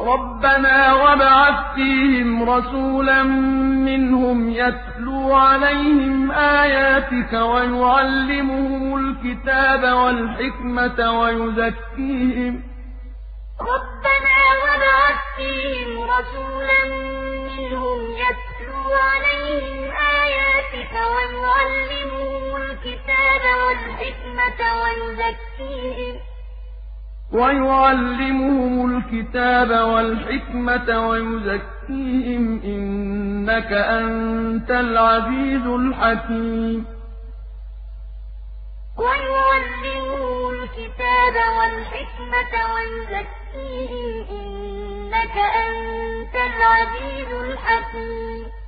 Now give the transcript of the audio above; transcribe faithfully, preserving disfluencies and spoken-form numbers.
رَبَّنَا وَابْعَثْ فِيهِمْ رَسُولًا مِّنْهُمْ يَتْلُو عَلَيْهِمْ آيَاتِكَ وَيُعَلِّمُهُمُ الْكِتَابَ وَالْحِكْمَةَ وَيُزَكِّيهِمْ ۚ رَبَّنَا وَابْعَثْ فِيهِمْ رَسُولًا مِّنْهُمْ يَتْلُو عَلَيْهِمْ آيَاتِكَ وَيُعَلِّمُهُمُ الْكِتَابَ وَالْحِكْمَةَ وَيُزَكِّيهِمْ ۚ وَيُعَلِّمُهُمُ الْكِتَابَ وَالْحِكْمَةَ وَيُزَكِّيهِمْ ۚ إِنَّكَ أَنتَ الْعَزِيزُ الْحَكِيمُ وَيُعَلِّمُهُمُ الْكِتَابَ وَالْحِكْمَةَ وَيُزَكِّيهِمْ ۚ إِنَّكَ أَنتَ الْعَزِيزُ الْحَكِيمُ